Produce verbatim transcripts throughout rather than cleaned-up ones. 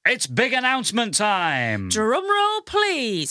It's big announcement time. Drum roll, please.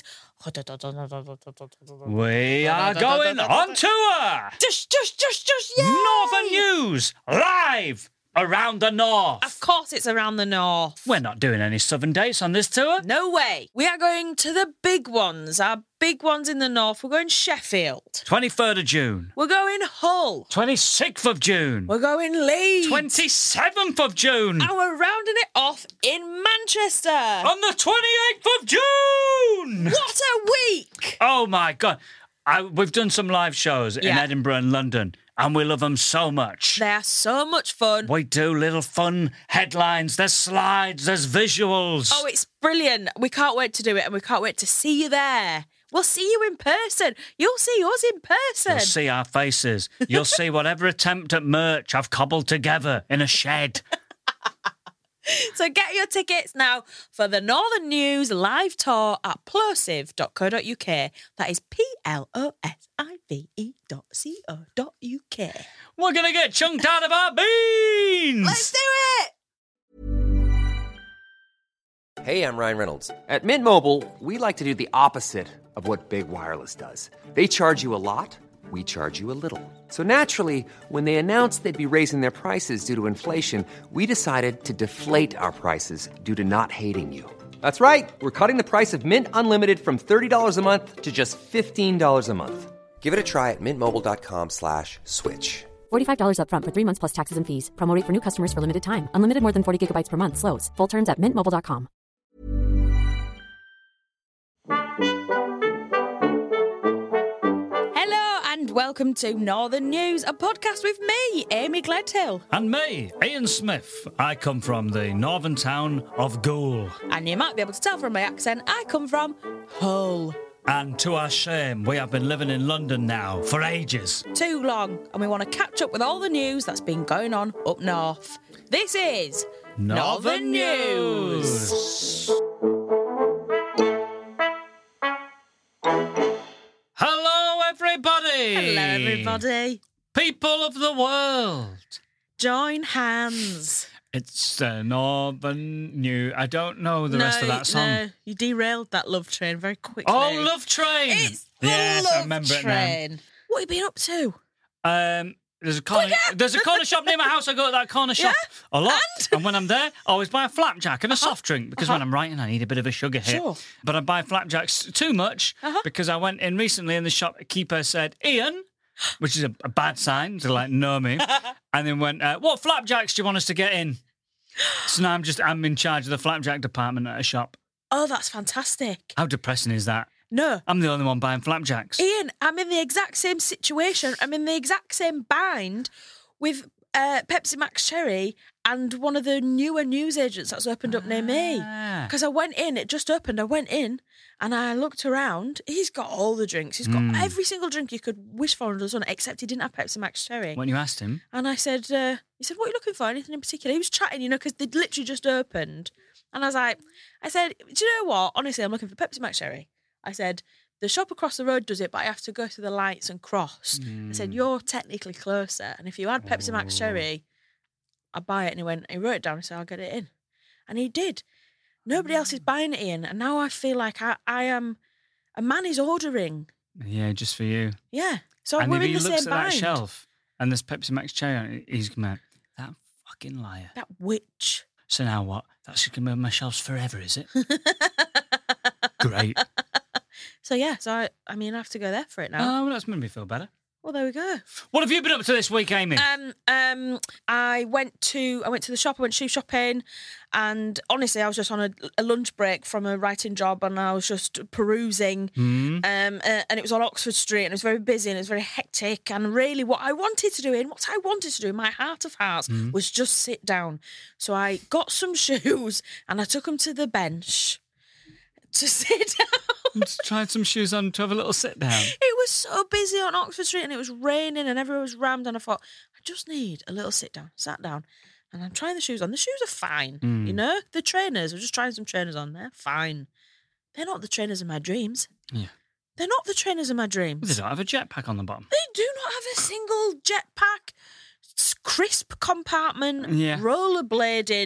We are going on tour. Just, just, just, just, yay! Northern News, live around the north. Of course it's around the north. We're not doing any southern dates on this tour. No way. We are going to the big ones, our big ones in the north. We're going Sheffield. twenty-third of June. We're going Hull. twenty-sixth of June. We're going Leeds. twenty-seventh of June. And we're rounding it off in Manchester. On the twenty-eighth of June. What a week. Oh, my God. I, we've done some live shows in Yeah. Edinburgh and London, and we love them so much. They are so much fun. We do little fun headlines. There's slides. There's visuals. Oh, it's brilliant. We can't wait to do it, and we can't wait to see you there. We'll see you in person. You'll see us in person. You'll see our faces. You'll see whatever attempt at merch I've cobbled together in a shed. So get your tickets now for the Northern News live tour at plosive dot co dot uk. That is P L O S I V E dot C O dot U K. We're going to get chunked out of our beans. Let's do it! Hey, I'm Ryan Reynolds. At Mint Mobile, we like to do the opposite of what Big Wireless does. They charge you a lot, we charge you a little. So naturally, when they announced they'd be raising their prices due to inflation, we decided to deflate our prices due to not hating you. That's right. We're cutting the price of Mint Unlimited from thirty dollars a month to just fifteen dollars a month. Give it a try at mintmobile.com slash switch. forty-five dollars up front for three months plus taxes and fees. Promo rate for new customers for limited time. Unlimited more than forty gigabytes per month. Slows full terms at mint mobile dot com. Hello and welcome to Northern News, a podcast with me, Amy Gledhill. And me, Ian Smith. I come from the northern town of Goole. And you might be able to tell from my accent, I come from Hull. And to our shame, we have been living in London now for ages. Too long, and we want to catch up with all the news that's been going on up north. This is Northern News. Hello, everybody. Hello, everybody. People of the world. Join hands. It's the Northern News. I don't know the no, rest of that song. No, you derailed that love train very quickly. Oh, Love Train. It's the yes, love I remember train. it now. What have you been up to? Um, there's a corner. There's a corner shop near my house. I go to that corner shop Yeah? a lot, And? and when I'm there, I always buy a flapjack and a Uh-huh. soft drink because Uh-huh. when I'm writing, I need a bit of a sugar hit. Sure. But I buy flapjacks too much Uh-huh. because I went in recently, and the shopkeeper said, "Ian," which is a, a bad sign to like know me, and then went, uh, "What flapjacks do you want us to get in?" So now I'm just I'm in charge of the flapjack department at a shop. Oh, that's fantastic. How depressing is that? No. I'm the only one buying flapjacks. Ian, I'm in the exact same situation. I'm in the exact same bind with uh, Pepsi Max Cherry and one of the newer newsagents that's opened up near me. Ah. Because I went in, it just opened, I went in and I looked around. He's got all the drinks. He's got Mm. every single drink you could wish for under the sun, except he didn't have Pepsi Max Cherry. When you asked him, And I said, uh, he said, what are you looking for? Anything in particular? He was chatting, you know, because they'd literally just opened. And I was like, I said, do you know what? Honestly, I'm looking for Pepsi Max Cherry. I said, the shop across the road does it, but I have to go through the lights and cross. I said, you're technically closer. And if you had Pepsi Max Cherry, I'd buy it. And he went, he wrote it down and said, I'll get it in. And he did. Nobody else is buying it in. And now I feel like I, I am, a man is ordering. yeah, just for you. Yeah. So And we're if in he the looks same at bind. that shelf and there's Pepsi Max Cherry on it, he's going to that fucking liar. That witch. So now what? That's just going to be on my shelves forever, is it? Great. So yeah, so I, I mean, I have to go there for it now. Oh, well, that's made me feel better. Well, there we go. What have you been up to this week, Amy? Um, um, I went to I went to the shop. I went shoe shopping, and honestly, I was just on a, a lunch break from a writing job, and I was just perusing. Hmm? Um, uh, and it was on Oxford Street, and it was very busy, and it was very hectic. And really, what I wanted to do, in what I wanted to do, in my heart of hearts, Hmm? was just sit down. So I got some shoes, and I took them to the bench to sit down. Just tried some shoes on to have a little sit down. It was so busy on Oxford Street and it was raining and everyone was rammed, and I thought, I just need a little sit down. Sat down and I'm trying the shoes on. The shoes are fine, Mm. you know? The trainers, I was just trying some trainers on. They're fine. They're not the trainers of my dreams. Yeah. They're not the trainers of my dreams. They don't have a jetpack on the bottom. They do not have a single jetpack, s- crisp compartment, Yeah. rollerblading,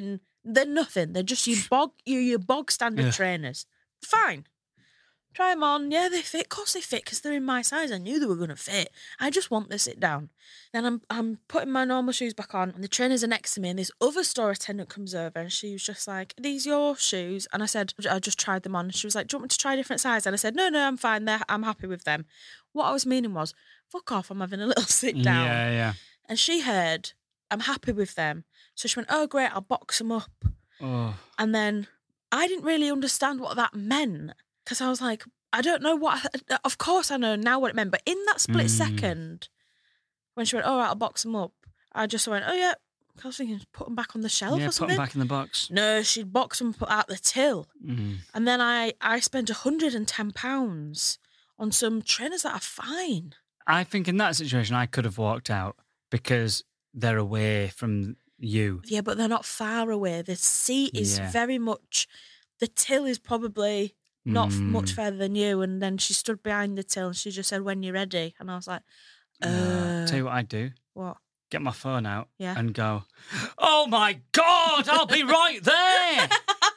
They're nothing. They're just your bog, your, your bog standard Yeah. trainers. Fine. Try them on. Yeah, they fit. Of course they fit because they're in my size. I knew they were going to fit. I just want the sit down. Then I'm I'm putting my normal shoes back on and the trainers are next to me and this other store attendant comes over and she was just like, are these your shoes? And I said, I just tried them on. And she was like, do you want me to try a different size? And I said, no, no, I'm fine. They're, I'm happy with them. What I was meaning was, fuck off, I'm having a little sit down. Yeah, yeah. And she heard, I'm happy with them. So she went, oh, great, I'll box them up. Oh. And then I didn't really understand what that meant because I was like, I don't know what, of course I know now what it meant, but in that split Mm. second, when she went, all right, I'll box them up, I just went, oh yeah, I was thinking, put them back on the shelf Yeah, or put something. them back in the box. No, she'd box them, put out the till. Mm. And then I, I spent one hundred and ten pounds on some trainers that are fine. I think in that situation, I could have walked out because they're away from you. Yeah, but they're not far away. The seat is Yeah. very much, the till is probably not f Mm. much further than you. And then she stood behind the till and she just said, when you're ready. And I was like, uh, Uh, tell you what I'd do. what? Get my phone out Yeah. and go, oh my God, I'll be right there.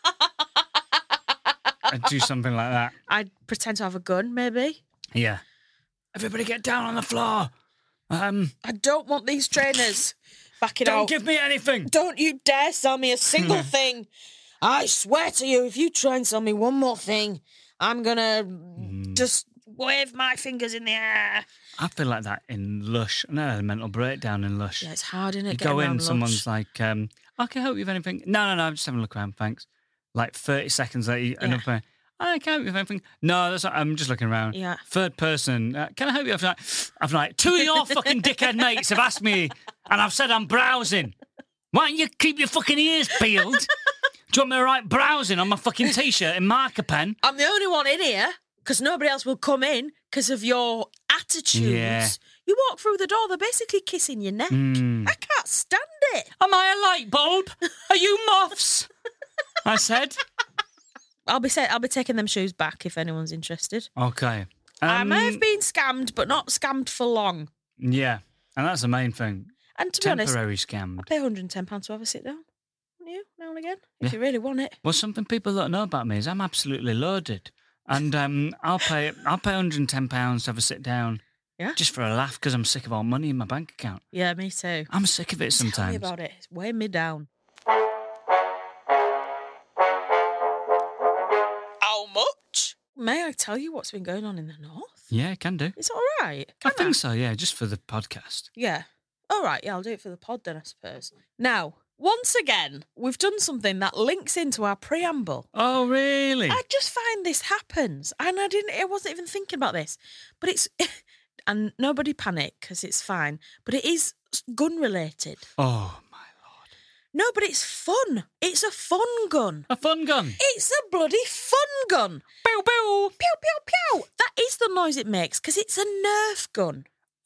And do something like that. I'd pretend to have a gun, maybe. Yeah. Everybody get down on the floor. Um, I don't want these trainers. Back it don't out. give me anything. Don't you dare sell me a single thing. I swear to you, if you try and sell me one more thing, I'm going to Mm. just wave my fingers in the air. I feel like that in Lush. I had a mental breakdown in Lush. Yeah, it's hard, isn't it? You getting go in, around Lush? someone's like, um, I can help you with anything. No, no, no, I'm just having a look around, thanks. Like thirty seconds later, Yeah. another person, I can't help you with anything. No, that's not, I'm just looking around. Yeah. Third person, uh, can I help you? I've like, I've like, two of your fucking dickhead mates have asked me, and I've said I'm browsing. Why don't you keep your fucking ears peeled? Do you want me to write browsing on my fucking T-shirt in marker pen? I'm the only one in here because nobody else will come in because of your attitudes. Yeah. You walk through the door, they're basically kissing your neck. Mm. I can't stand it. Am I a light bulb? Are you moths? I said. I'll be sa- I'll be taking them shoes back if anyone's interested. Okay. I may Um, have been scammed, but not scammed for long. Yeah, and that's the main thing. And to be honest, Temporary I scammed. pay one hundred and ten pounds to have a sit down. Wouldn't you, now and again? If Yeah. you really want it. Well, something people don't know about me is I'm absolutely loaded, and um, I'll pay I'll pay one hundred and ten pounds to have a sit down, Yeah. just for a laugh because I'm sick of all money in my bank account. Yeah, me too. I'm sick of it Tell me sometimes. about it. It's weighing me down. How much? May I tell you what's been going on in the north? Yeah, can do. It's all right. I Can think so. Yeah, just for the podcast. Yeah. All right. Yeah, I'll do it for the pod then, I suppose. Now, once again, we've done something that links into our preamble. Oh, really? I just find this happens, and I didn't. I wasn't even thinking about this, but it's and nobody panic because it's fine. But it is gun related. Oh my lord! No, but it's fun. It's a fun gun. A fun gun. It's a bloody fun gun. Pew pew. Pew pew pew. That is the noise it makes because it's a Nerf gun.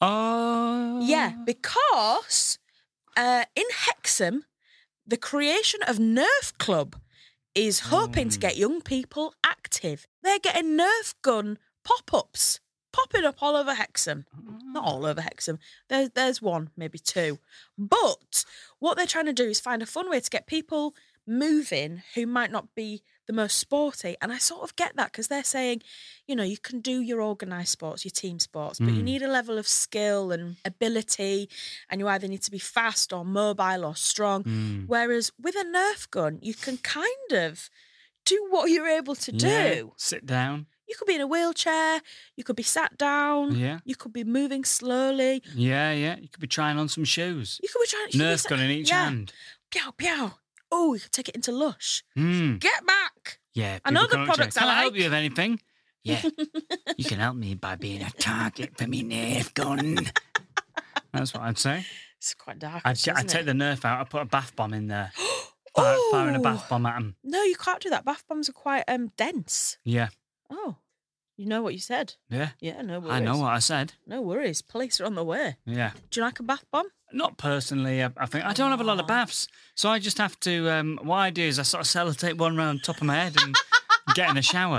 Oh. Yeah, because uh, in Hexham, the creation of Nerf Club is hoping to get young people active. They're getting Nerf gun pop-ups popping up all over Hexham. Not all over Hexham. There's, there's one, maybe two. But what they're trying to do is find a fun way to get people moving who might not be the most sporty. And I sort of get that because they're saying, you know, you can do your organised sports, your team sports, but you need a level of skill and ability, and you either need to be fast or mobile or strong. Mm. Whereas with a Nerf gun, you can kind of do what you're able to Yeah. do. Sit down. You could be in a wheelchair, you could be sat down, Yeah. you could be moving slowly, Yeah, yeah. You could be trying on some shoes. you could be trying you could be Nerf sat- gun in each yeah. hand. Pew, pew. Oh, you could take it into Lush. Mm. Get back. Yeah. I know people the come up to you, products I Can I help like." you with anything? Yeah. You can help me by being a target for me Nerf gun. That's what I'd say. It's quite dark. I'd, actually, I'd isn't take it? the Nerf out. I'd put a bath bomb in there. Fire, firing a Oh. bath bomb at them. No, you can't do that. Bath bombs are quite um dense. Yeah. Oh, you know what you said. Yeah. Yeah, no worries. I know what I said. No worries. Police are on the way. Yeah. Do you like a bath bomb? Not personally. I, I think I don't have a lot of baths, so I just have to. Um, what I do is I sort of sellotape one round the top of my head and get in a shower,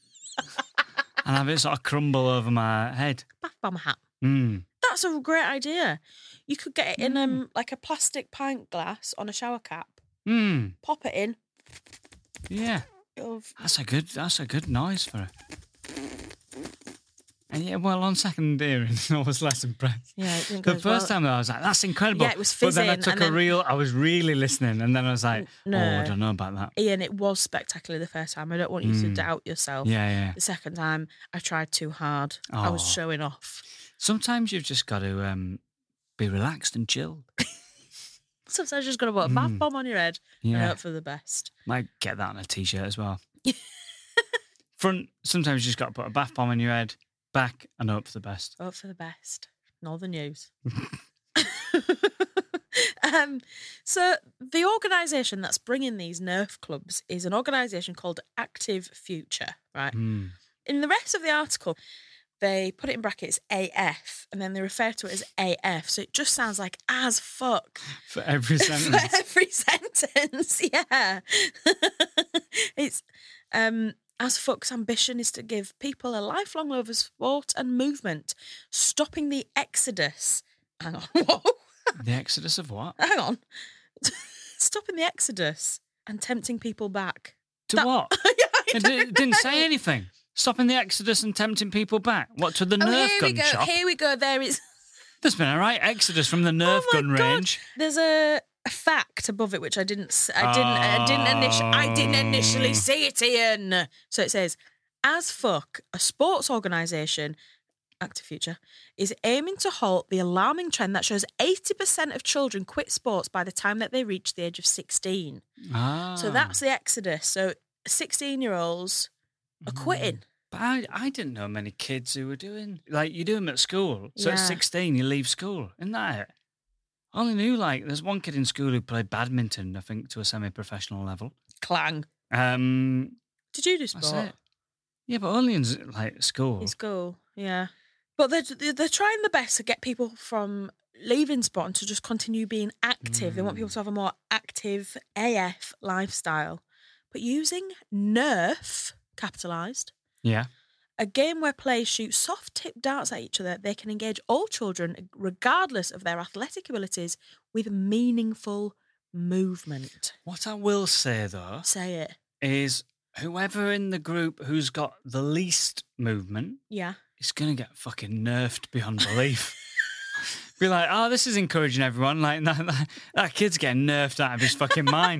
and have it sort of crumble over my head. Bath bomb hat. Mm. That's a great idea. You could get it in um like a plastic pint glass on a shower cap. Hmm. Pop it in. Yeah. It'll- That's a good. That's a good noise for it. And yeah, well, on second hearing, I was less impressed. Yeah, it didn't go The as first well. time I was like, "That's incredible." Yeah, it was But then I fizzing, took and a then- real. I was really listening, and then I was like, No. "Oh, I don't know about that." Ian, it was spectacular the first time. I don't want you to Mm. doubt yourself. Yeah, yeah. The second time, I tried too hard. I was Oh. showing off. Sometimes you've just got to um, be relaxed and chilled. Sometimes you just got to put a bath Mm. bomb on your head and Yeah, hope for the best. might get that on a t-shirt as well. Front. Sometimes you just got to put a bath bomb on your head. Back and hope for the best. Hope for the best. Northern News. um, so the organisation that's bringing these Nerf clubs is an organisation called Active Future, right? Hmm. In the rest of the article, they put it in brackets A F, and then they refer to it as A F. So it just sounds like as fuck For every for sentence. every sentence. Yeah, it's um. As fuck's ambition is to give people a lifelong love of sport and movement, stopping the exodus. Hang on, whoa, The exodus of what? hang on, stopping the exodus and tempting people back. To That- what? Yeah, I It, don't di- it didn't say know. anything. Stopping the exodus and tempting people back. What, to the Oh, Nerf here gun we go. shop? Here we go. There is. There's been a right exodus from the Nerf Oh my gun God. range. There's a, a fact above it which I didn't. s- I didn't. I didn't initially. I didn't initially Oh. see it, Ian. So it says, as fuck, a sports organisation, Active Future, is aiming to halt the alarming trend that shows eighty percent of children quit sports by the time that they reach the age of sixteen. Ah. So that's the exodus. So sixteen-year-olds are quitting. But I, I didn't know many kids who were doing, like, you do them at school. So at Yeah. sixteen, you leave school. Isn't that it? I only knew, like, there's one kid in school who played badminton, I think, to a semi-professional level. Clang. Um, Did you do that's sport? it. Yeah, but only in, like, school. In school, yeah. But they're, they're they're trying the best to get people from leaving sport and to just continue being active. They want people to have a more active A F lifestyle. But using Nerf, capitalised, Yeah. a game where players shoot soft-tipped darts at each other, they can engage all children, regardless of their athletic abilities, with meaningful movement. What I will say, though, Say it. is whoever in the group who's got the least movement Yeah. is going to get fucking nerfed beyond belief. Be like, oh, this is encouraging everyone. Like, that, that, that kid's getting nerfed out of his fucking mind.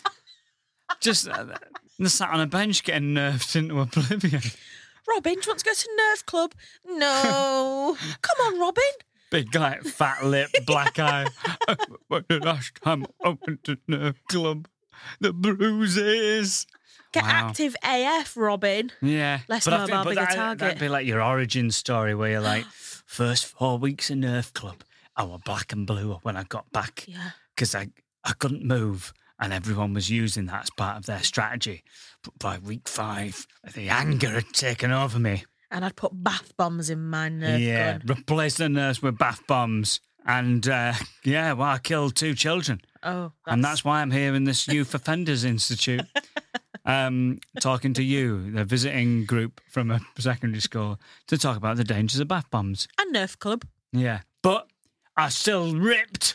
Just uh, sat on a bench getting nerfed into oblivion. Robin, do you want to go to Nerf Club? No. Come on, Robin. Big, like, fat lip, black eye. When the last time I went to Nerf Club, the bruises. Get Wow. active A F, Robin. Yeah. Less But I mobile, think- but bigger that, target. That'd be like your origin story where you're like, first four weeks in Nerf Club, I was black and blue when I got back. Yeah. Because I, I couldn't move and everyone was using that as part of their strategy. But by week five, the anger had taken over me. And I'd put bath bombs in my Nerf yeah, gun. replace the nurse with bath bombs. And uh, yeah, well, I killed two children. Oh, And that's why I'm here in this Youth Offenders Institute, um, talking to you, the visiting group from a secondary school, to talk about the dangers of bath bombs. and Nerf Club. Yeah, but I still ripped.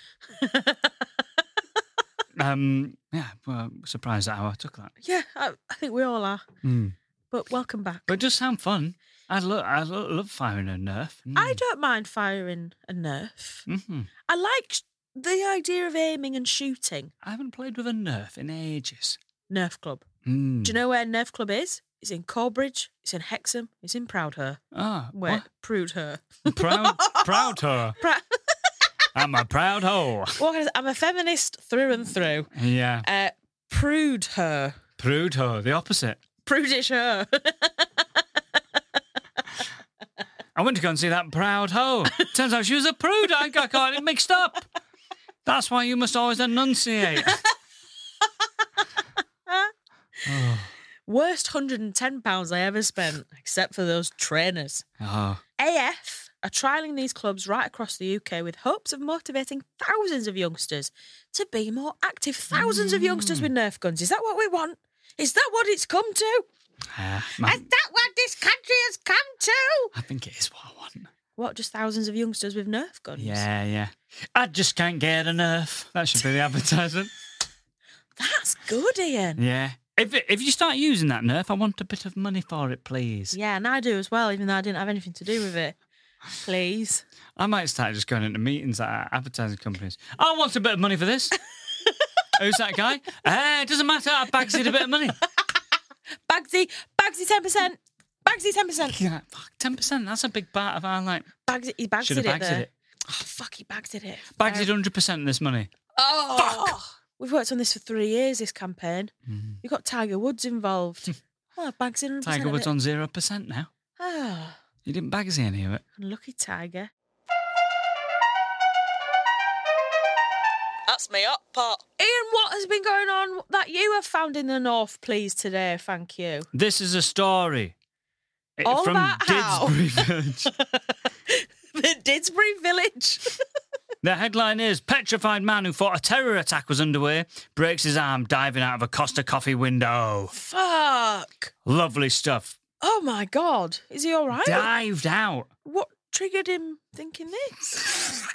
um, yeah, well, surprised at how I took that. Yeah, I, I think we all are. Mm. But welcome back. But it does sound fun. I love, I lo- love firing a Nerf. Mm. I don't mind firing a Nerf. Mm-hmm. I like sh- the idea of aiming and shooting. I haven't played with a Nerf in ages. Nerf Club. Mm. Do you know where Nerf Club is? It's in Corbridge. It's in Hexham. It's in Proudher. Ah, Where? what? Proudher. Proud, proud her. Prou- I'm a proud hoe. What can I say? I'm a feminist through and through. Yeah, Uh, prude her. prude hoe, the opposite. Prudish her. I went to go and see that proud hoe. Turns out she was a prude. I got, got it mixed up. That's why you must always enunciate. oh. Worst one hundred and ten pounds I ever spent, except for those trainers. Oh. A F are trialling these clubs right across the U K with hopes of motivating thousands of youngsters to be more active. Thousands of youngsters with Nerf guns. Is that what we want? Is that what it's come to? Uh, Is man, that what this country has come to? I think it is what I want. What, just thousands of youngsters with Nerf guns? Yeah, yeah. I just can't get enough. That should be the advertisement. That's good, Ian. Yeah. If if you start using that Nerf, I want a bit of money for it, please. Yeah, and I do as well, even though I didn't have anything to do with it. Please. I might start just going into meetings at advertising companies. I want a bit of money for this. Who's that guy? Eh, it doesn't matter. I bags it a bit of money. Bagsy, Bagsy ten percent. Bagsy ten percent. Yeah, fuck, ten percent. That's a big part of our, like... Bagsy, he bagsy Should have it bagsed there. it. Oh, fuck, he bagsy it. Bags it one hundred percent of this money. Oh, fuck. We've worked on this for three years, this campaign. Mm. We've got Tiger Woods involved. Oh, Bagsy one hundred percent Tiger Woods of it. on zero percent now. Oh, You didn't bagsy any of it. lucky Tiger. That's me up, pot. Ian, what has been going on that you have found in the north, please, today? Thank you. This is a story. It- All from about how? Didsbury Village. The Didsbury Village. The headline is, petrified man who thought a terror attack was underway breaks his arm diving out of a Costa Coffee window. Fuck. Lovely stuff. Oh, my God. Is he all right? Dived out. What triggered him thinking this?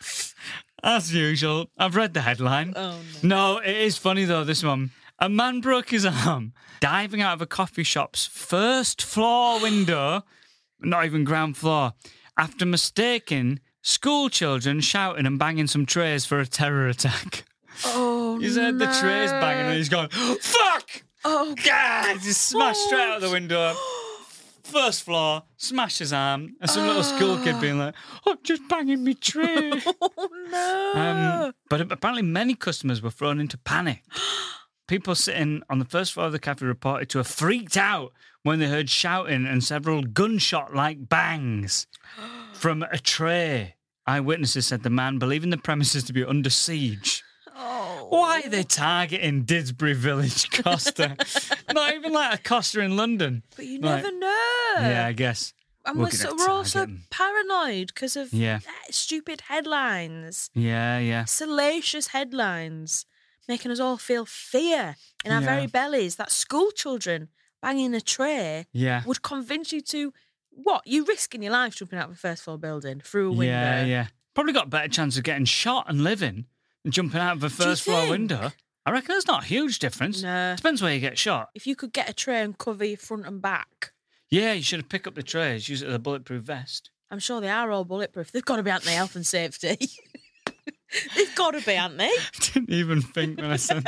As usual, I've read the headline. Oh, no. No, it is funny though, this one. A man broke his arm diving out of a coffee shop's first floor window, not even ground floor, after mistaking school children shouting and banging some trays for a terror attack. Oh, He's heard the no. trays banging and he's gone, fuck! Oh, God! He just smashed straight out of the window. First floor, smashed his arm, and some little school kid being like, "I'm just banging me tray." Oh, no. um, but apparently, many customers were thrown into panic. People sitting on the first floor of the cafe reported to have freaked out when they heard shouting and several gunshot-like bangs from a tray. Eyewitnesses said the man, believing the premises to be under siege. Oh. Why are they targeting Didsbury Village Costa? Not even like a Costa in London. But you Like- never know. Yeah, I guess. And We're we're, so, gonna we're also target 'em. paranoid because of Yeah. uh, stupid headlines, Yeah, yeah. salacious headlines, making us all feel fear in our Yeah. very bellies. That school children banging a tray Yeah. would convince you to, what? You risking your life jumping out of a first floor building through a window. Yeah, yeah. Probably got a better chance of getting shot and living than jumping out of a you first floor think? window. I reckon there's not a huge difference. No. Depends where you get shot. If you could get a tray and cover your front and back, Yeah, you should have picked up the trays, use it as a bulletproof vest. I'm sure they are all bulletproof. They've got to be, aren't they, health and safety? They've got to be, aren't they? Didn't even think when I said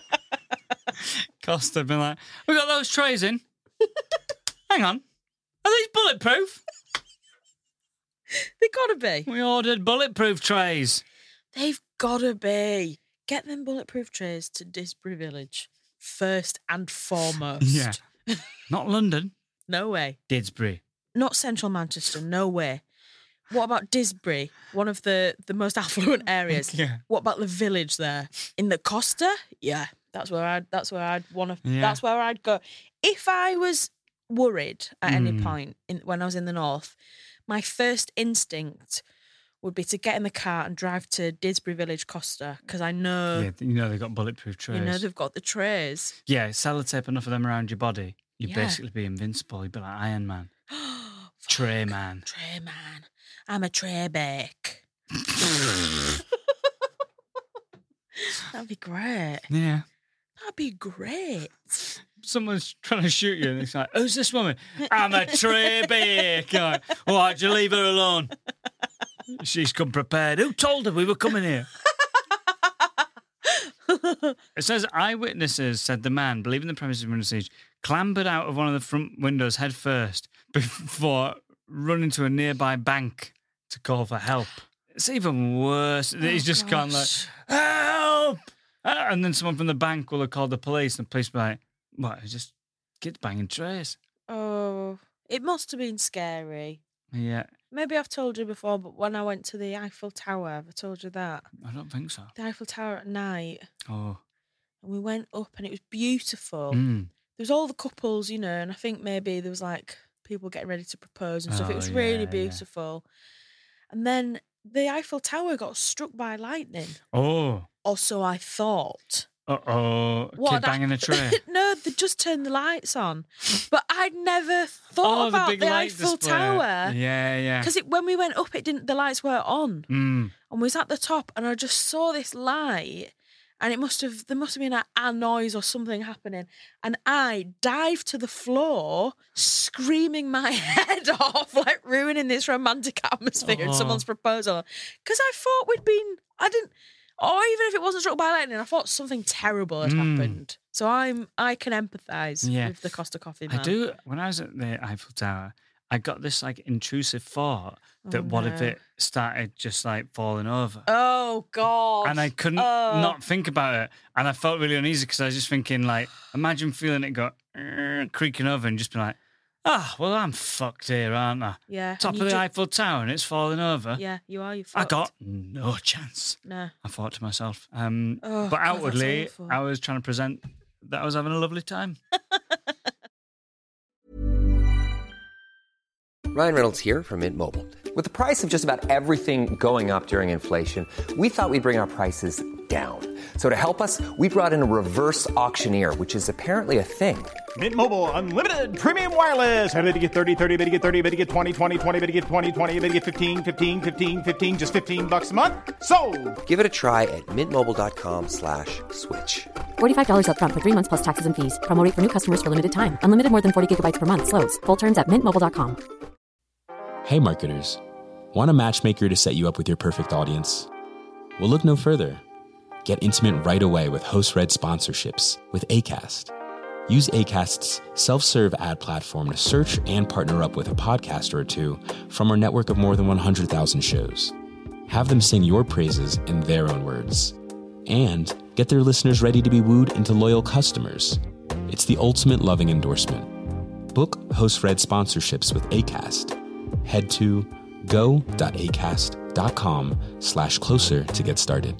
Costa been like, we got those trays in. Hang on. Are these bulletproof? They've got to be. We ordered bulletproof trays. They've got to be. Get them bulletproof trays to Didsbury Village first and foremost. Yeah. Not London. No way. Didsbury. Not central Manchester. No way. What about Didsbury, one of the, the most affluent areas? Yeah. What about the village there in the Costa? Yeah, that's where I'd. That's where I'd want to. Yeah. That's where I'd go. If I was worried at any Mm. point in, when I was in the north, my first instinct would be to get in the car and drive to Didsbury Village Costa because I know Yeah, you know they've got bulletproof trays. you know they've got the trays. Yeah, sellotape enough of them around your body, you'd Yeah. basically be invincible. You'd be like Iron Man. Tray man. Tray man. I'm a tray bake. That'd be great. Yeah. That'd be great. Someone's trying to shoot you and it's like, who's this woman? I'm a tray bake. Like, why'd you leave her alone? She's come prepared. Who told her we were coming here? It says eyewitnesses said the man, believing the premises were under siege, clambered out of one of the front windows head first before running to a nearby bank to call for help. It's even worse. He's just gone like, gosh. help! Uh, And then someone from the bank will have called the police and the police will be like, what, it's just kids banging trays. Oh, it must have been scary. Yeah, Maybe I've told you before, but when I went to the Eiffel Tower, have I told you that? I don't think so. The Eiffel Tower at night, Oh. and we went up and it was beautiful. Mm. There was all the couples, you know, and I think maybe there was like people getting ready to propose and stuff. It Oh, was yeah, really yeah. beautiful. And then the Eiffel Tower got struck by lightning. Oh. Or so I thought. Uh-oh. What Kid had banging a tray. No, they just turned the lights on. But I'd never thought oh, about the big the, light Eiffel display. Tower. Yeah, yeah. Because when we went up, it didn't. The lights weren't on, Mm. and we was at the top, and I just saw this light, and it must have there must have been a, a noise or something happening, and I dived to the floor, screaming my head off, like ruining this romantic atmosphere Oh. and someone's proposal, because I thought we'd been, I didn't, or even if it wasn't struck by lightning, I thought something terrible had Mm. happened. So I'm I can empathise Yeah. with the Costa Coffee man. I do. When I was at the Eiffel Tower, I got this like intrusive thought that Oh, what if no. it started just like falling over? Oh God! And I couldn't Oh. not think about it. And I felt really uneasy because I was just thinking, like, imagine feeling it go "Er," creaking over and just be like, ah, well, I'm fucked here, aren't I? Yeah. Top and of you the ju- Eiffel Tower and it's falling over. Yeah, you are. You. I fucked. got no chance. no. I thought to myself. Um, Oh, but God, that's outwardly, awful. I was trying to present that I was having a lovely time. Ryan Reynolds here from Mint Mobile. With the price of just about everything going up during inflation, we thought we'd bring our prices down. So to help us, we brought in a reverse auctioneer, which is apparently a thing. Mint Mobile Unlimited Premium Wireless. How to get thirty, thirty, how to get thirty, how to get twenty, twenty, twenty, how to get twenty, twenty, how to get fifteen, fifteen, fifteen, fifteen, just fifteen bucks a month? Sold! Give it a try at mintmobile.com slash switch. forty-five dollars up front for three months plus taxes and fees. Promo rate for new customers for limited time. Unlimited more than forty gigabytes per month. Slows full terms at mint mobile dot com. Hey marketers, want a matchmaker to set you up with your perfect audience? Well, look no further. Get intimate right away with host-read sponsorships with Acast. Use Acast's self-serve ad platform to search and partner up with a podcaster or two from our network of more than one hundred thousand shows. Have them sing your praises in their own words. And get their listeners ready to be wooed into loyal customers. It's the ultimate loving endorsement. Book host-read sponsorships with Acast. Head to go.acast.com slash closer to get started.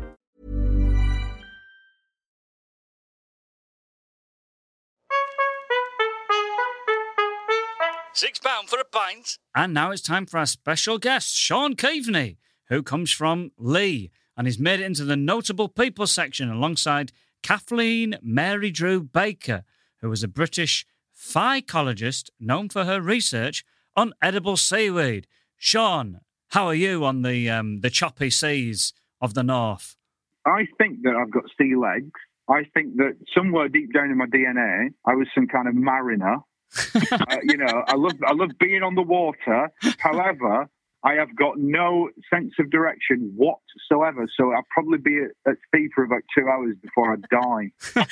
Six pound for a pint. And now it's time for our special guest, Sean Keaveney, who comes from Lee and he's made it into the notable people section alongside Kathleen Mary Drew Baker, who was a British phycologist known for her research on edible seaweed. Sean, how are you on the um, the choppy seas of the north? I think that I've got sea legs. I think that somewhere deep down in my D N A, I was some kind of mariner. uh, you know, I love I love being on the water. However, I have got no sense of direction whatsoever. So I'll probably be at, at sea for about two hours before I die.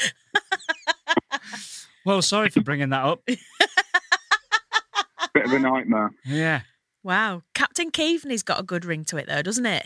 Well, sorry for bringing that up. Bit of a nightmare. Yeah. Wow, Captain Keaveney's got a good ring to it, though, doesn't it?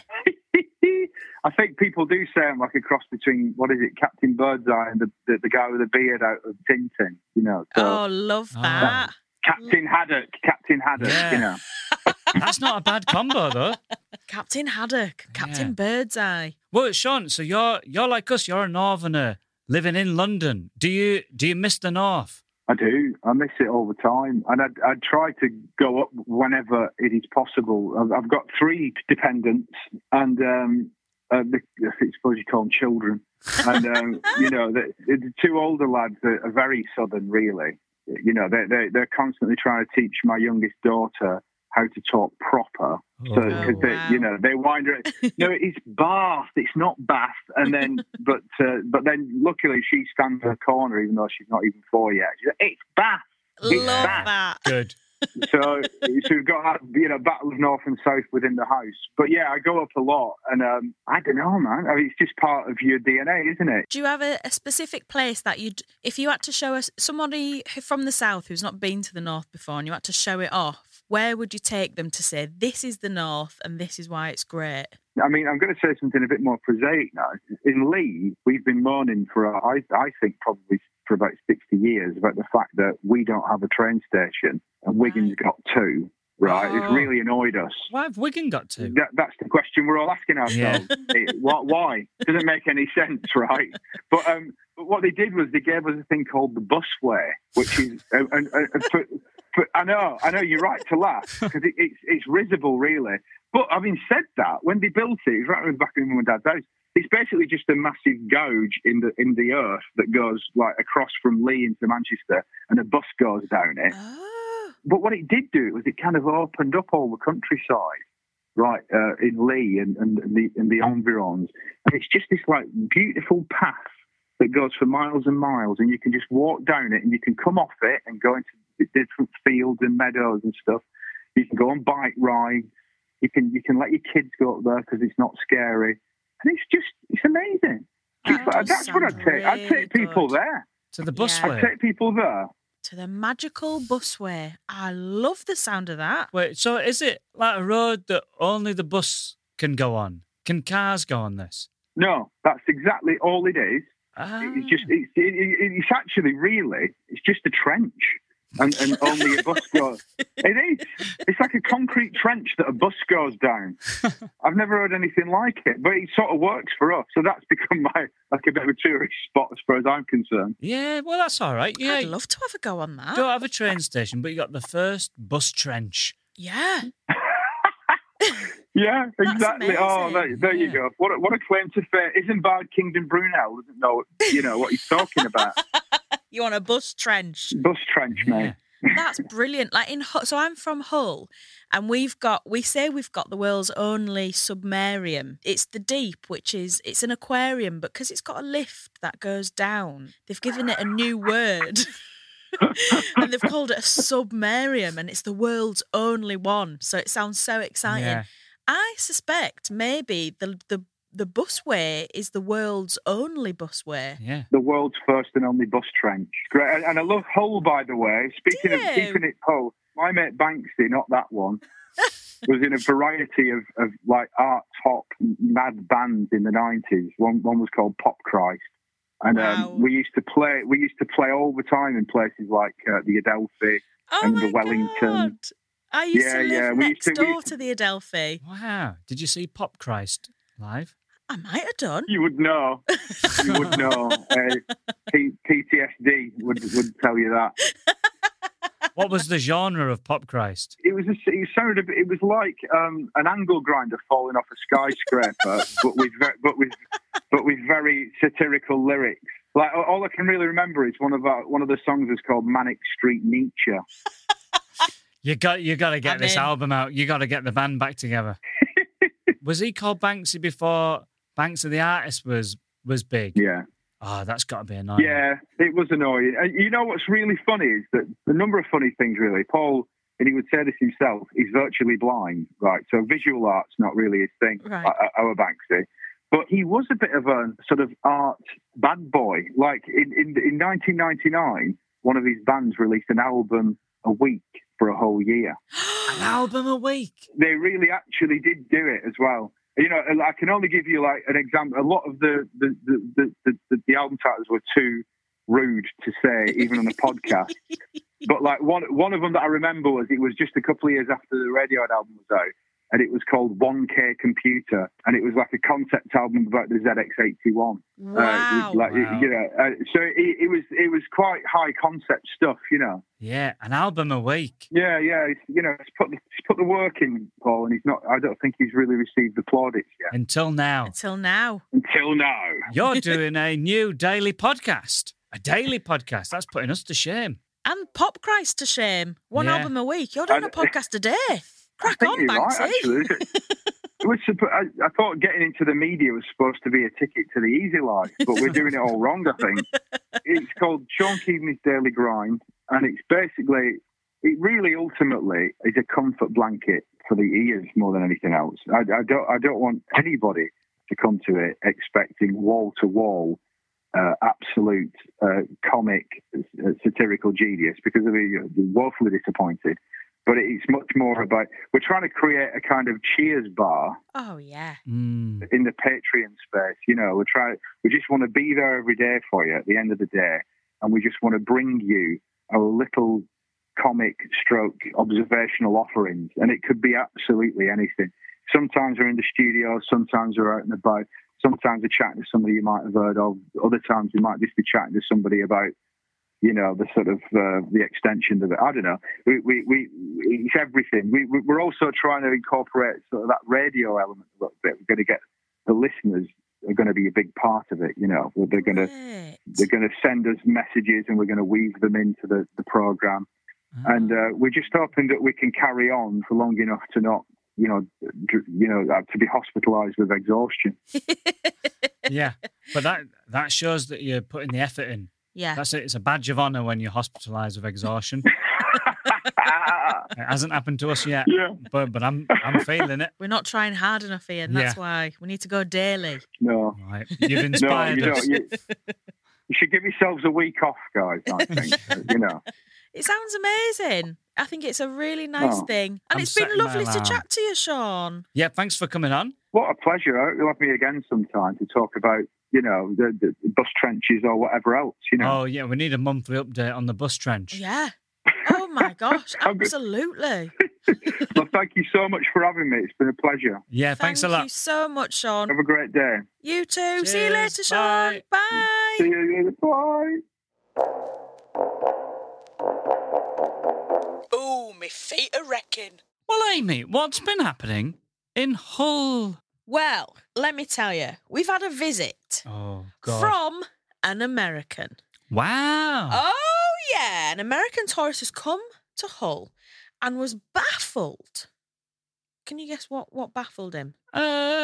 I think people do say I'm like a cross between, what is it, Captain Birdseye and the, the, the guy with the beard out of Tintin, you know. So, Oh, love that. Captain Haddock, Captain Haddock, Yeah. you know. That's not a bad combo, though. Captain Haddock, Captain Yeah. Birdseye. Well, Sean, so you're you're like us. You're a northerner living in London. Do you do you miss the north? I do. I miss it all the time. And I'd, I'd try to go up whenever it is possible. I've, I've got three dependents and um, uh, the, I suppose you call them children. And, um, you know, the, the two older lads are, are very southern, really. You know, they, they, they're constantly trying to teach my youngest daughter how to talk proper. So, Oh, because they, wow. you know, they wind her. No, it's Bath. It's not Bath. And then, but, uh, but then, luckily, she stands in a corner, even though she's not even four yet. She's like, it's Bath. It's Love Bath. that. Good. So, so we've got to have, you know, battle of north and south within the house. But yeah, I go up a lot, and um, I don't know, man. I mean, it's just part of your D N A, isn't it? Do you have a, a specific place that you'd, if you had to show us somebody who- from the south who's not been to the north before and you had to show it off, where would you take them to say, this is the north and this is why it's great? I mean, I'm going to say something a bit more prosaic now. In Lee, we've been moaning for, uh, I, I think, probably for about sixty years about the fact that we don't have a train station and Wigan's Right. got two, right? Oh. It's really annoyed us. Why have Wigan got to? That, that's the question we're all asking ourselves. It, what, why? Doesn't make any sense, right? But, um, but what they did was they gave us a thing called the busway, which is, uh, and, uh, for, for, I know, I know, you're right to laugh because it, it's it's risible, really. But having said that, when they built it, it was right in the back of my mum and dad's house. It's basically just a massive gouge in the in the earth that goes like across from Lee into Manchester, and a bus goes down it. Oh. But what it did do was it kind of opened up all the countryside. right uh, in Lee and, and the and the environs. And it's just this like beautiful path that goes for miles and miles, and you can just walk down it, and you can come off it and go into different fields and meadows and stuff. You can go on bike rides. You can you can let your kids go up there because it's not scary, and it's just it's amazing. That Just, does that's what I'd sound take. I'd really take people good. there. To the Yeah. busway. I'd take people there. To the magical busway. I love the sound of that. Wait, so is it like a road that only the bus can go on? Can cars go on this? No, that's exactly all it is. Ah. It's just it's it, it, it's actually really it's just a trench, and, and only a bus goes. It is. It's like a concrete trench that a bus goes down. I've never heard anything like it, but it sort of works for us. So that's become my like a bit of a tourist spot as far as I'm concerned. Yeah, well, that's all right. Yeah, I'd love to have a go on that. you don't have a train station, but you got the first bus trench. Yeah. Yeah, That's exactly. Oh, there, amazing. there you Yeah. go. What a, what a claim to fame! Isn't Bard Kingdom Brunel doesn't know you know what he's talking about? You want a bus trench? Bus trench, mate. That's brilliant. Like in Hull, so I'm from Hull, and we've got we say we've got the world's only submarium. It's the Deep, which is it's an aquarium, but because it's got a lift that goes down, they've given it a new word. And they've called it a submarium, and it's the world's only one. So it sounds so exciting. Yeah. I suspect maybe the the the busway is the world's only busway. Yeah. The world's first and only bus trench. Great, and, and I love Hull, by the way. Speaking Do of you? keeping it Hull, my mate Banksy, not that one, was in a variety of, of like art top mad bands in the nineties. One one was called Pop Christ. And Wow. um, we used to play. We used to play all the time in places like uh, the Adelphi Oh and my the Wellington. God. I used Yeah, to live yeah, we next used to- we door used to the Adelphi. Wow. Did you see Pop Christ live? I might have done. You would know. You would know. Uh, P- PTSD would would tell you that. What was the genre of Pop Christ? It was. A, it sounded. A bit, it was like um, an angle grinder falling off a skyscraper, but with ve- but with but with very satirical lyrics. Like all I can really remember is one of our, one of the songs is called Manic Street Nietzsche. You got you got to get I'm this in. album out. You got to get the band back together. Was he called Banksy before Banksy the artist was was big? Yeah. Oh, that's got to be annoying. Yeah, it was annoying. And you know what's really funny is that the number of funny things, really. Paul, and he would say this himself, he's virtually blind, right? So visual art's not really his thing, Right. like our Banksy. But he was a bit of a sort of art bad boy. Like in, in, in nineteen ninety-nine, one of his bands released an album a week for a whole year. An album a week. They really actually did do it as well. You know, I can only give you like an example. A lot of the the the, the, the, the album titles were too rude to say, even on a podcast. But like one one of them that I remember was it was just a couple of years after the Radiohead album was out, and it was called one K Computer, and it was like a concept album about the Z X eighty-one. Wow. Uh, like Wow. you know, uh, so it, it was it was quite high concept stuff, you know. Yeah, an album a week. Yeah, yeah, it's, you know, he's put the, he's put the work in, Paul, and he's not. I don't think he's really received the plaudits yet. Until now. Until now. Until now. You're doing a new daily podcast. A daily podcast. That's putting us to shame. And Pop Christ to shame. One Yeah. album a week. You're doing I- a podcast a day. Crack I think on, you're right, Banksy. actually. It was suppo- I, I thought getting into the media was supposed to be a ticket to the easy life, but we're doing it all wrong, I think. It's called Sean Keaveney's Daily Grind, and it's basically, it really ultimately is a comfort blanket for the ears more than anything else. I, I don't I don't want anybody to come to it expecting wall-to-wall uh, absolute uh, comic uh, satirical genius, because they'll be woefully disappointed. But it's much more about, we're trying to create a kind of Cheers bar Oh, yeah. Mm. in the Patreon space. You know, we're trying, we just want to be there every day for you at the end of the day. And we just want to bring you our little comic stroke observational offerings. And it could be absolutely anything. Sometimes we're in the studio, sometimes we're out and about, sometimes we're chatting to somebody you might have heard of. Other times we might just be chatting to somebody about, you know, the sort of uh, the extension of it. I don't know. We, we, we, it's everything. We, we're also trying to incorporate sort of that radio element a little bit. We're going to get the listeners are going to be a big part of it. You know, they're going to Great. they're going to send us messages, and we're going to weave them into the the program. And uh, we're just hoping that we can carry on for long enough to not you know, dr- you know, uh, to be hospitalised with exhaustion. Yeah, but that that shows that you're putting the effort in. Yeah. That's it. It's a badge of honour when you're hospitalised with exhaustion. It hasn't happened to us yet. Yeah. But but I'm I'm feeling it. We're not trying hard enough, Ian. That's Yeah. why we need to go daily. No, Right. You've no, inspired you us. don't. You, you should give yourselves a week off, guys. I think you know. It sounds amazing. I think it's a really nice Oh. thing. And I'm it's been setting my lovely to alarm. chat to you, Sean. Yeah, thanks for coming on. What a pleasure. I hope you'll have me again sometime to talk about, you know, the, the bus trenches or whatever else, you know. Oh, yeah, we need a monthly update on the bus trench. Yeah. Oh, my gosh. How good. Absolutely. Well, thank you so much for having me. It's been a pleasure. Yeah, thanks Thank a lot. you so much, Sean. Have a great day. You too. See you Cheers. later, Sean. Bye. Bye. See you. Bye. Oh, me feet are wrecking. Well, Amy, what's been happening in Hull? Well, let me tell you, we've had a visit Oh, God. from an American. Wow. Oh, yeah. An American tourist has come to Hull and was baffled. Can you guess what, what baffled him? Um,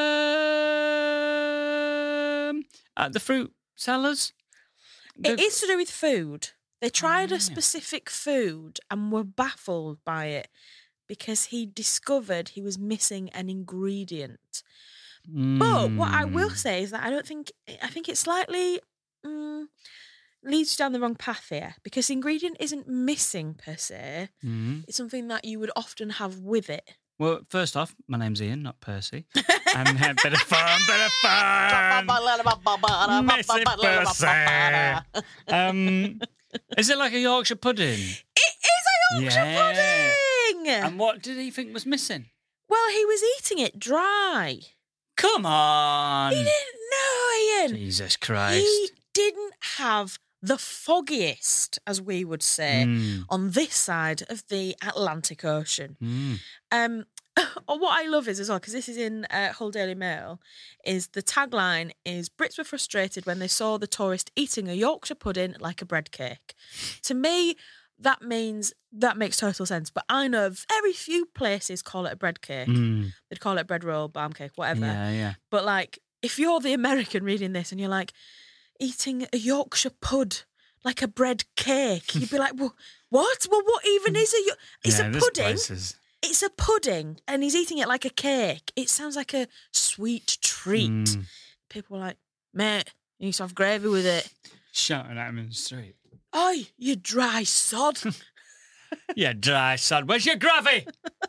at the fruit sellers? The- It is to do with food. They tried yeah. a specific food and were baffled by it because he discovered he was missing an ingredient. But what I will Mm. say is that I don't think, I think it slightly mm, leads you down the wrong path here because the ingredient isn't missing per se. Mm. It's something that you would often have with it. Well, first off, my name's Ian, not Percy. And uh, bit of fun, bit of fun. Missy Percy. Um, is it like a Yorkshire pudding? It is a Yorkshire Yeah. pudding! And what did he think was missing? Well, he was eating it dry. Come on. He didn't know, Ian. Jesus Christ. He didn't have the foggiest, as we would say, Mm. on this side of the Atlantic Ocean. Mm. Um, what I love is as well, because this is in uh, Hull Daily Mail, is the tagline is Brits were frustrated when they saw the tourist eating a Yorkshire pudding like a bread cake. To me, that means that makes total sense. But I know very few places call it a bread cake. Mm. They'd call it bread roll, barm cake, whatever. Yeah, yeah. But like, if you're the American reading this and you're like eating a Yorkshire pud like a bread cake, you'd be like, well, what? Well, what even is a? Yo- It's yeah, a there's pudding. places. It's a pudding, and he's eating it like a cake. It sounds like a sweet treat. Mm. People were like, mate, you need to have gravy with it. Shouting at him in the street. Oi, you dry sod. Yeah, dry sod. Where's your gravy?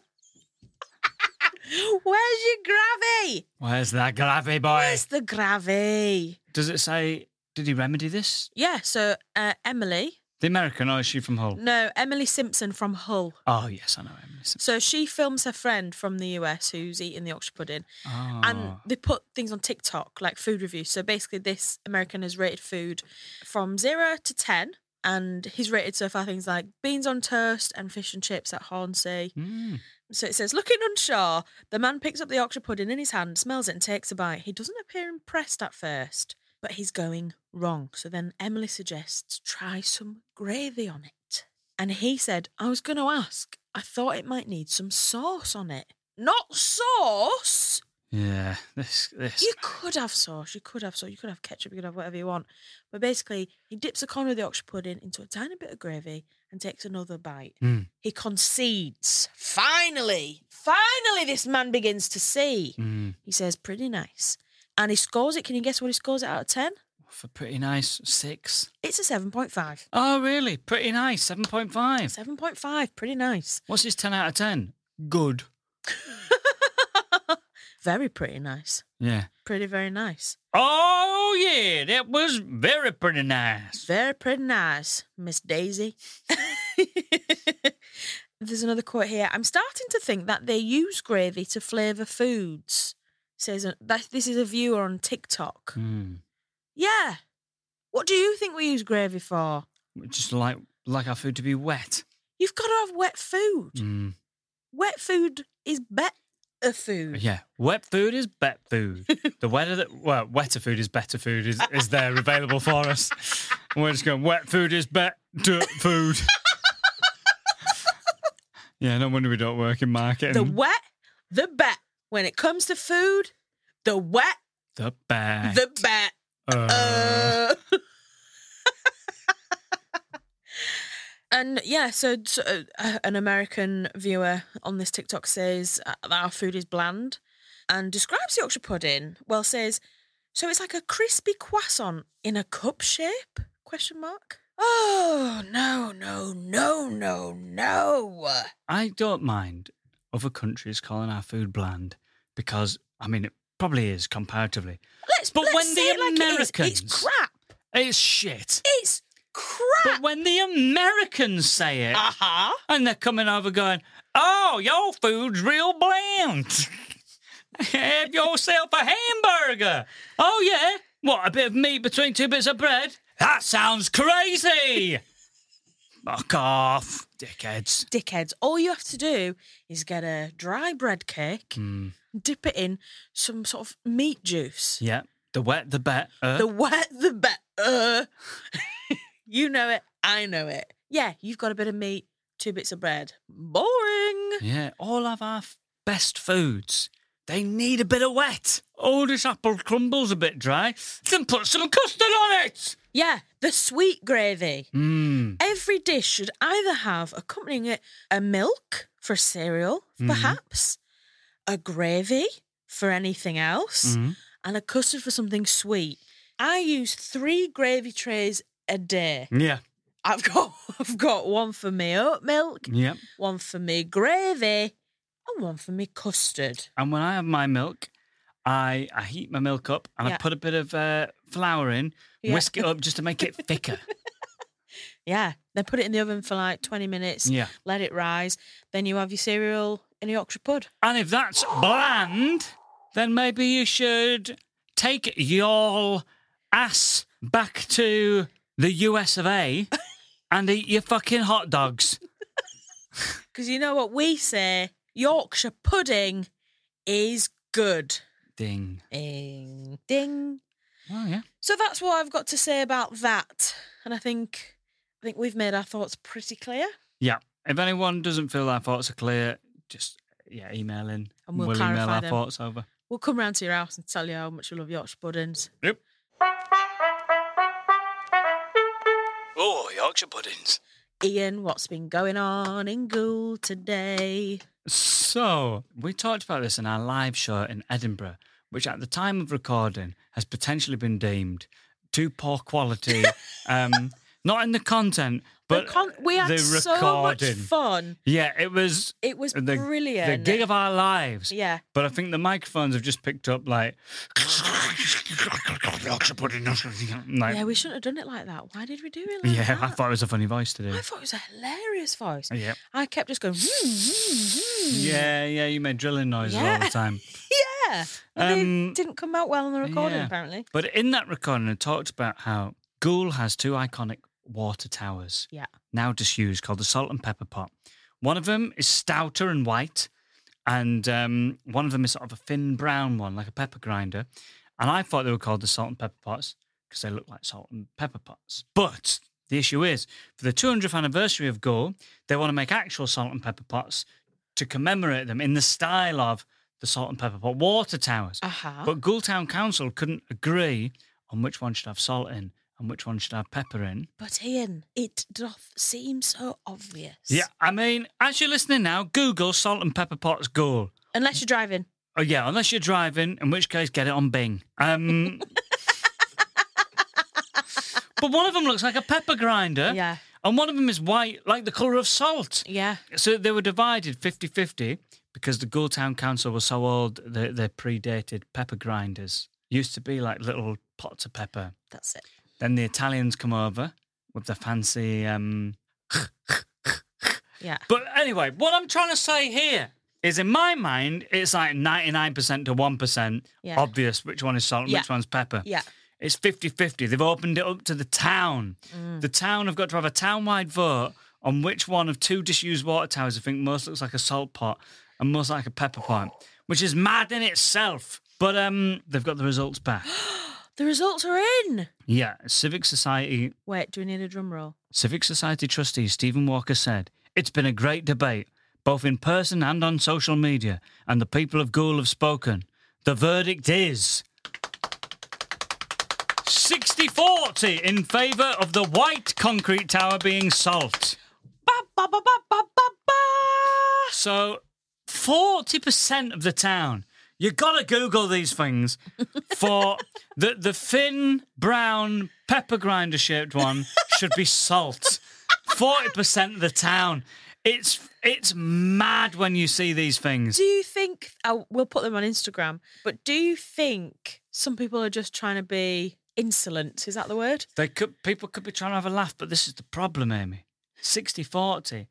Where's your gravy? Where's that gravy, boy? Where's the gravy? Does it say, did he remedy this? Yeah, so uh, Emily, The American, or is she from Hull? no, Emily Simpson from Hull. Oh, yes, I know Emily. So she films her friend from the U S who's eating the Yorkshire pudding, Oh. and they put things on TikTok, like food reviews. So basically, this American has rated food from zero to ten, and he's rated so far things like beans on toast and fish and chips at Hornsey. Mm. So it says, looking unsure, the man picks up the Yorkshire pudding in his hand, smells it and takes a bite. He doesn't appear impressed at first, but he's going wrong. So then Emily suggests, try some gravy on it. And he said, I was going to ask, I thought it might need some sauce on it. Not sauce! Yeah, this, this. You could have sauce, you could have sauce, you could have ketchup, you could have whatever you want. But basically, he dips a corner of the Yorkshire pudding into a tiny bit of gravy and takes another bite. Mm. He concedes. Finally, finally, this man begins to see. Mm. He says, pretty nice. And he scores it. Can you guess what he scores it out of ten? For pretty nice, six. It's a seven point five. Oh, really? Pretty nice, seven point five. seven point five, pretty nice. What's his ten out of ten? Good. Very pretty nice. Yeah. Pretty, very nice. Oh, yeah, that was very pretty nice. Very pretty nice, Miss Daisy. There's another quote here. I'm starting to think that they use gravy to flavour foods. Says a, that this is a viewer on TikTok. Mm. Yeah. What do you think we use gravy for? Just like like our food to be wet. You've got to have wet food. Mm. Wet food is better food. Yeah, wet food is bet food. The wetter that well, wetter food is better food is, is there available for us. And we're just going, wet food is better food. Yeah, no wonder we don't work in marketing. The wet the bet. When it comes to food, the wet, The bet. the bet. Uh. Uh. And yeah, so, so uh, an American viewer on this TikTok says uh, that our food is bland and describes the Yorkshire pudding. Well, says, so it's like a crispy croissant in a cup shape? Question mark. Oh, no, no, no, no, no. I don't mind other countries calling our food bland because, I mean, it probably is comparatively. Let's, But let's when say the it like it is. Americans- It's crap. It's shit. It's crap. But when the Americans say it, Uh-huh. and they're coming over going, oh, your food's real bland. Have yourself a hamburger. Oh, yeah? What, a bit of meat between two bits of bread? That sounds crazy. Fuck off, dickheads. Dickheads. All you have to do is get a dry bread cake, Mm, dip it in some sort of meat juice. yeah, the wet, the better. The wet, the better. You know it. I know it. Yeah, you've got a bit of meat, two bits of bread. Boring. Yeah, all of our f- best foods, they need a bit of wet. Oh, this apple crumbles a bit dry. Then put some custard on it. Yeah, the sweet gravy. Mmm. Every dish should either have accompanying it a milk for cereal, perhaps, a gravy for anything else, Mhm. and a custard for something sweet. I use three gravy trays a day. Yeah. I've got I've got one for me oat milk, Yep. one for me gravy, and one for me custard. And when I have my milk, I I heat my milk up and I Yeah. put a bit of uh, flour in, Yeah. whisk it up just to make it thicker. Yeah, then put it in the oven for like twenty minutes. Yeah. Let it rise. Then you have your cereal in a Yorkshire pud. And if that's bland, then maybe you should take your ass back to the U S of A and eat your fucking hot dogs. Because you know what we say? Yorkshire pudding is good. Ding. Ding. Ding. Oh, yeah. So that's what I've got to say about that. And I think I think we've made our thoughts pretty clear. Yeah. If anyone doesn't feel our thoughts are clear, just, yeah, email in. And we'll email clarify our them. thoughts over. We'll come round to your house and tell you how much we love Yorkshire puddings. Yep. Oh, Yorkshire puddings. Ian, what's been going on in Gould today? So, we talked about this in our live show in Edinburgh, which at the time of recording has potentially been deemed too poor quality. um, not in the content, but The con- we had the so much recording. fun. Yeah, it was It was the, brilliant. the gig of our lives. Yeah. But I think the microphones have just picked up like... like Yeah, we shouldn't have done it like that. Why did we do it like yeah, that? I thought it was a funny voice to do. I thought it was a hilarious voice. Yeah. I kept just going, hmm, hmm, hmm. Yeah, yeah, you made drilling noises all Yeah. the time. Yeah. And Um, it didn't come out well on the recording, yeah. apparently. But in that recording, it talked about how Goole has two iconic water towers, Yeah. now disused, called the Salt and Pepper Pot. One of them is stouter and white, and um, one of them is sort of a thin brown one, like a pepper grinder. And I thought they were called the Salt and Pepper Pots because they look like salt and pepper pots. But the issue is, for the two hundredth anniversary of Goole, they want to make actual salt and pepper pots to commemorate them in the style of the Salt and Pepper Pot water towers. Uh-huh. But Goole Town Council couldn't agree on which one should have salt in and which one should have pepper in. But Ian, it doth seem so obvious. Yeah, I mean, as you're listening now, Google Salt and Pepper Pots Goole. Unless you're driving. Oh, yeah, unless you're driving, in which case, get it on Bing. Um, but one of them looks like a pepper grinder. Yeah. And one of them is white, like the colour of salt. Yeah. So they were divided fifty-fifty because the Goole Town Council was so old, they, they predated pepper grinders. Used to be like little pots of pepper. That's it. Then the Italians come over with the fancy... Um... Yeah. But anyway, what I'm trying to say here is, in my mind, it's like ninety-nine percent to one percent Yeah. obvious which one is salt and Yeah. which one's pepper. Yeah. It's fifty-fifty. They've opened it up to the town. Mm. The town have got to have a town-wide vote on which one of two disused water towers I think most looks like a salt pot and most like a pepper pot, which is mad in itself. But um, they've got the results back. The results are in. Yeah, Civic Society Wait, do we need a drum roll? Civic Society trustee Stephen Walker said, "It's been a great debate, both in person and on social media, and the people of Goole have spoken. The verdict is sixty forty in favour of the white concrete tower being salt. Ba, ba, ba, ba, ba, ba, ba. So, forty percent of the town, you got to Google these things, for the, the thin, brown, pepper grinder shaped one should be salt. forty percent of the town. It's it's mad when you see these things. Do you think, oh, we'll put them on Instagram, but do you think some people are just trying to be insolent? Is that the word? They could People could be trying to have a laugh, but this is the problem, Amy. sixty forty.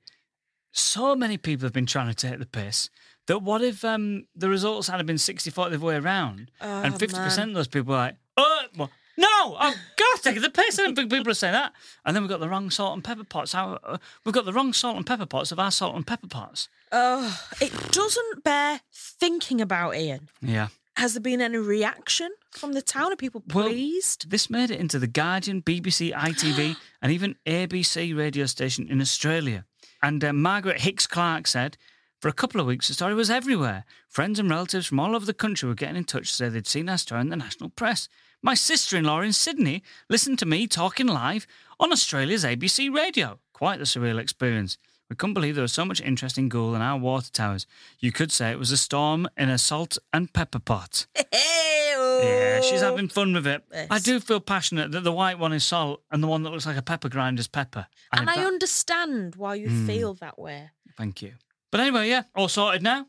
So many people have been trying to take the piss that what if um, the results had been sixty forty the way around, Oh, and fifty percent man. of those people were like, oh, well, no, I've got to take the piss. I don't think people are saying that. And then we've got the wrong salt and pepper pots. Our, uh, we've got the wrong salt and pepper pots of our salt and pepper pots. Oh, it doesn't bear thinking about, Ian. Yeah. Has there been any reaction from the town? Are people Well, pleased? This made it into The Guardian, B B C, I T V, and even A B C radio station in Australia. And uh, Margaret Hicks-Clark said, for a couple of weeks, the story was everywhere. Friends and relatives from all over the country were getting in touch to say they'd seen our story in the national press. My sister-in-law in Sydney listened to me talking live on Australia's A B C radio. Quite the surreal experience. We couldn't believe there was so much interest in Goole and our water towers. You could say it was a storm in a salt and pepper pot. Yeah, she's having fun with it. Yes. I do feel passionate that the white one is salt and the one that looks like a pepper grinder is pepper. And I that- understand why you Mm. feel that way. Thank you. But anyway, yeah, all sorted now.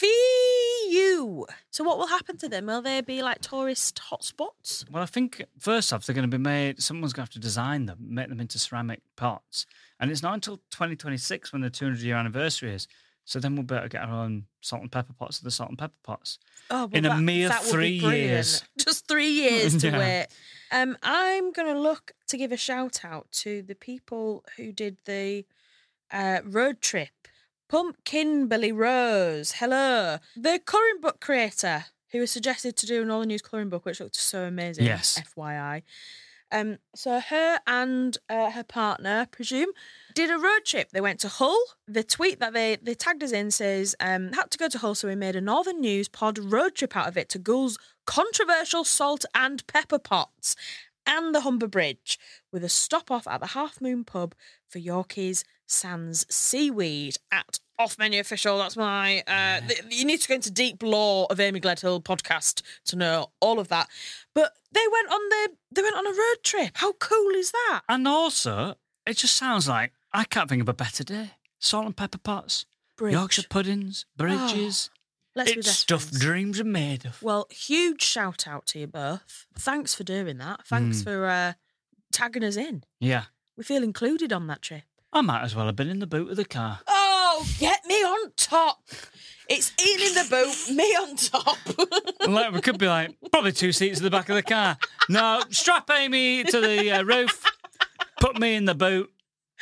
Fee you. So what will happen to them? Will they be like tourist hotspots? Well, I think first off, they're going to be made, someone's going to have to design them, make them into ceramic pots. And it's not until twenty twenty-six when the two hundred year anniversary is. So then we'll be able to get our own salt and pepper pots of the salt and pepper pots. Oh, well, In a that- mere that would be three brilliant. years. Just three years to Yeah. wait. Um, I'm going to look to give a shout out to the people who did the uh, road trip. Pumpkin Billy Rose, hello. The colouring book creator who was suggested to do an all news colouring book, which looked so amazing. Yes. F Y I. Um, so her and uh, her partner, I presume, did a road trip. They went to Hull. The tweet that they, they tagged us in says, um, had to go to Hull, so we made a Northern News pod road trip out of it to Goule's controversial salt and pepper pots and the Humber Bridge, with a stop off at the Half Moon pub for Yorkies sans seaweed at Off Menu Official. That's my... Uh, th- you need to go into deep lore of Amy Gledhill podcast to know all of that. But they went on the they went on a road trip. How cool is that? And also, it just sounds like, I can't think of a better day. Salt and pepper pots, Bridge. Yorkshire puddings, bridges. Let's be it's best stuff friends. dreams are made of. Well, huge shout out to you both. Thanks for doing that. Thanks Mm. for uh, tagging us in. Yeah. We feel included on that trip. I might as well have been in the boot of the car. Oh, get me on top. It's Ian in the boot, me on top. Like, we could be like, probably two seats at the back of the car. No, strap Amy to the uh, roof, put me in the boot.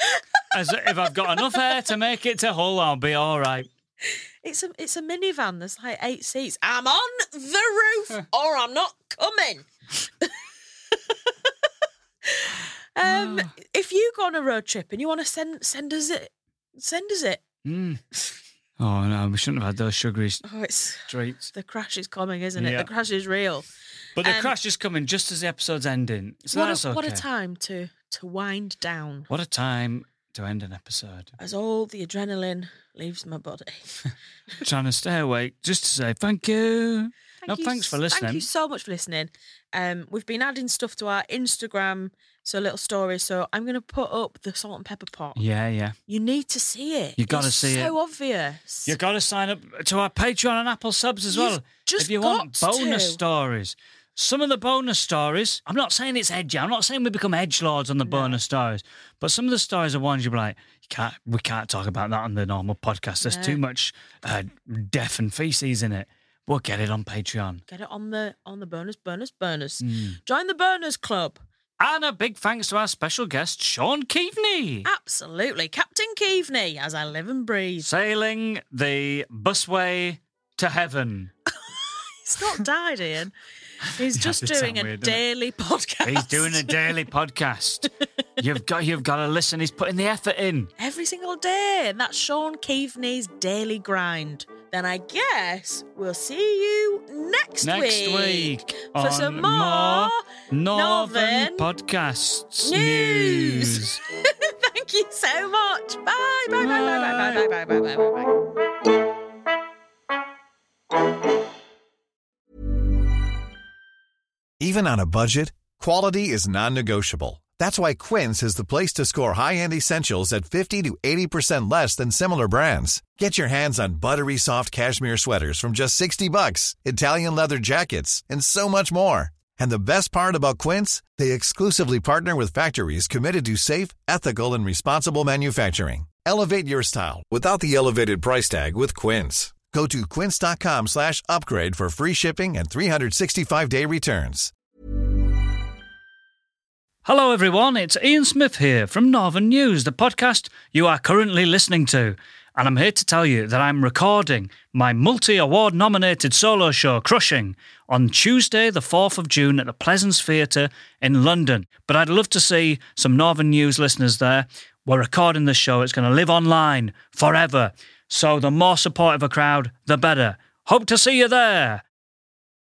As if I've got enough hair to make it to Hull, I'll be all right. It's a it's a minivan. There's like eight seats. I'm on the roof, or I'm not coming. um, if you go on a road trip and you want to send send us it, send us it. Mm. Oh, no, we shouldn't have had those sugary Oh, it's treats. the crash is coming, isn't it? Yeah. The crash is real. But the Um, crash is coming just as the episode's ending. So what that's a, okay. what a time to to wind down What a time to end an episode. as all the adrenaline leaves my body. Trying to stay awake just to say thank you. Thank no, you thanks for s- listening. Thank you so much for listening. Um, we've been adding stuff to our Instagram, so little stories. So I'm going to put up the salt and pepper pot. Yeah, yeah. You need to see it. You gotta It's see so it. So obvious. You got to sign up to our Patreon and Apple subs as well. You've just if you want got bonus to. stories. Some of the bonus stories, I'm not saying it's edgy. I'm not saying we become edgelords on the bonus stories. But some of the stories are ones you'll be like, you can't, we can't talk about that on the normal podcast. There's No. too much uh, death and feces in it. We'll get it on Patreon. Get it on the on the bonus, bonus, bonus. Mm. Join the bonus club. And a big thanks to our special guest, Sean Keaveney. Absolutely. Captain Keaveney, as I live and breathe. Sailing the busway to heaven. He's not died, Ian. He's Yeah, just it doing sound a weird, doesn't it? daily podcast. He's doing a daily podcast. You've got you've got to listen. He's putting the effort in. Every single day. And that's Sean Keaveney's Daily Grind. Then I guess we'll see you next, Next week. week For on some more Northern Northern Podcasts News. news. Thank you so much. Bye, bye, bye, bye, bye, bye, bye, bye, bye, bye, bye. Even on a budget, quality is non-negotiable. That's why Quince is the place to score high-end essentials at fifty to eighty percent less than similar brands. Get your hands on buttery soft cashmere sweaters from just sixty bucks, Italian leather jackets, and so much more. And the best part about Quince, they exclusively partner with factories committed to safe, ethical, and responsible manufacturing. Elevate your style without the elevated price tag with Quince. Go to quince.com slash upgrade for free shipping and three sixty-five day returns. Hello, everyone. It's Ian Smith here from Northern News, the podcast you are currently listening to. And I'm here to tell you that I'm recording my multi-award nominated solo show, Crushing, on Tuesday, the fourth of June at the Pleasance Theatre in London. But I'd love to see some Northern News listeners there. We're recording this show. It's going to live online forever. So the more supportive a crowd, the better. Hope to see you there.